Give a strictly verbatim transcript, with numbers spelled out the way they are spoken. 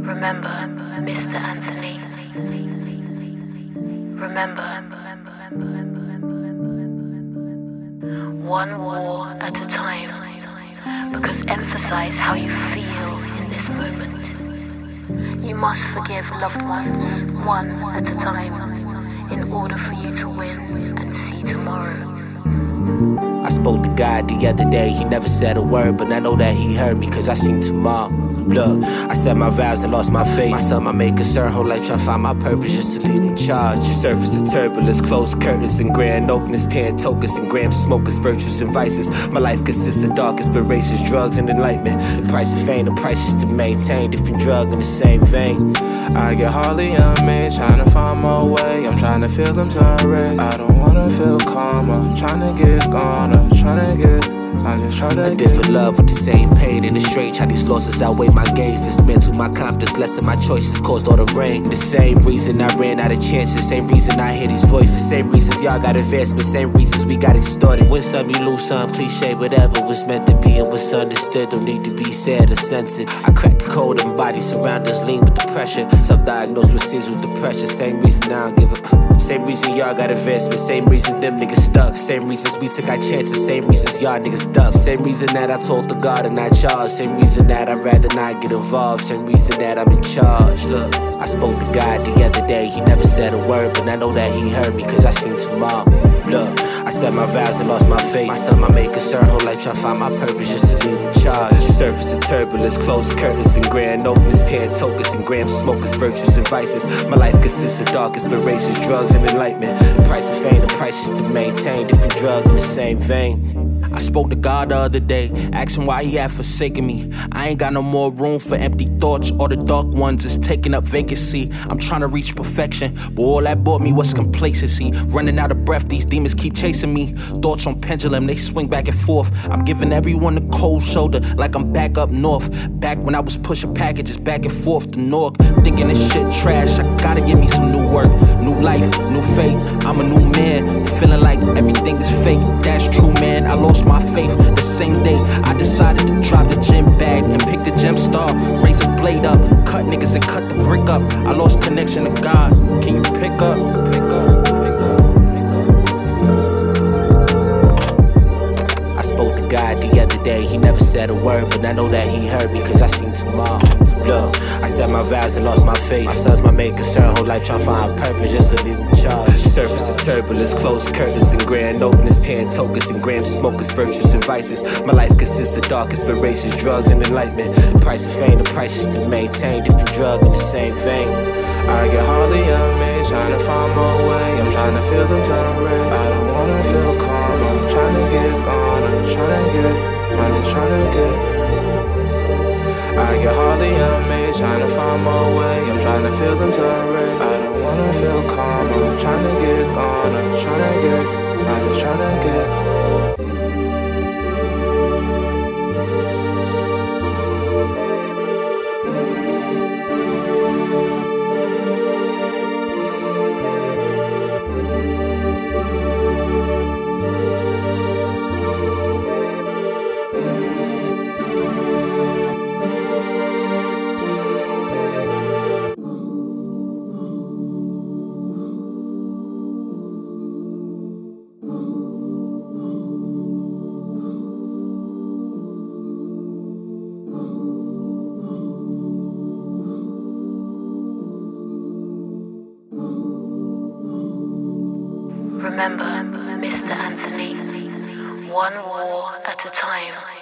Remember, Mister Anthony. Remember, one war at a time, because emphasize how you feel in this moment. You must forgive loved ones, one at a time, in order for you to win and see tomorrow. I spoke to God the other day, he never said a word, but I know that he heard me cause I seen tomorrow. Look, I said my vows and lost my faith. My son, my main concern, whole life trying to find my purpose just to lead in charge. Surface of turbulence, closed curtains and grand openness, tan tokens and grams, smokers, virtues and vices. My life consists of dark inspirations, drugs and enlightenment. The price of fame, the price is to maintain different drug in the same vein. I get hardly on me, trying to find my way. I'm trying to feel them turn red. I don't wanna feel calm, I'm trying to get gone, I'm trying to get I'm just trying to a different love with the same pain, and it's strange how these losses outweigh my gains. Dismantle my confidence, less of my choices caused all the rain. The same reason I ran out of chances, same reason I hear these voices, same reasons y'all got advancement, same reasons we got extorted. Win some, you lose some, cliche, whatever was meant to be and what's understood don't need to be said or censored. I crack the code and bodies surround us lean with the pressure. Self-diagnosed with seizures with depression, same reason I don't give a same reason y'all got advancement, same reason them niggas stuck, same reasons we took our chances, same reasons y'all niggas duck, same reason that I told the God and not y'all, same reason that I'd rather not get involved, same reason that I'm in charge. Look, I spoke to God the other day, he never said a word, but I know that he heard me cause I seen tomorrow. Look, I said my vows and lost my faith. My son, my main concern, whole life trying to find my purpose just to lead in charge. Surface of turbulence, closed curtains and grand openness, tan tokens and grams, smokers, virtues and vices. My life consists of dark inspirations, drugs and enlightenment. The price of fame, the price is to maintain different drug in the same vein. I spoke to God the other day, asking why he had forsaken me. I ain't got no more room for empty thoughts, all the dark ones is taking up vacancy. I'm trying to reach perfection, but all that brought me was complacency. Running out of breath, these demons keep chasing me. Thoughts on pendulum, they swing back and forth. I'm giving everyone a cold shoulder, like I'm back up north. Back when I was pushing packages back and forth to Newark, thinking this shit trash, I gotta give me some new work. New life, new faith, I'm a new man, feeling like everything is fake. That's true, man, I lost my faith the same day I decided to drop the gym bag and pick the gem star. Raise a blade up, cut niggas and cut the brick up. I lost connection to God, can you pick up? Pick up, pick up. I spoke to God the other day, he never said a word, but I know that he heard me cause I seen tomorrow. Look, I said my vows and lost my faith. My son's my main concern, whole life trying to find purpose just to lead in charge. Surface of turbulence, closed curtains and grand openness, tan tokens and grams, smokers, virtues and vices. My life consists of dark inspirations, drugs and enlightenment. The price of fame, the price is to maintain different drug in the same vein. I get hardly on me, trying to find my way. I'm trying to feel them turn red. I don't wanna feel calm, I'm trying to get gone, I'm trying to get, I'm just trying to get. I get hardly on me, trying to find my way. I'm trying to feel them turn red. I don't wanna feel calm, I'm trying to get gone, I'm trying to get, I'm just trying to get. Remember, Mister Anthony, one war at a time.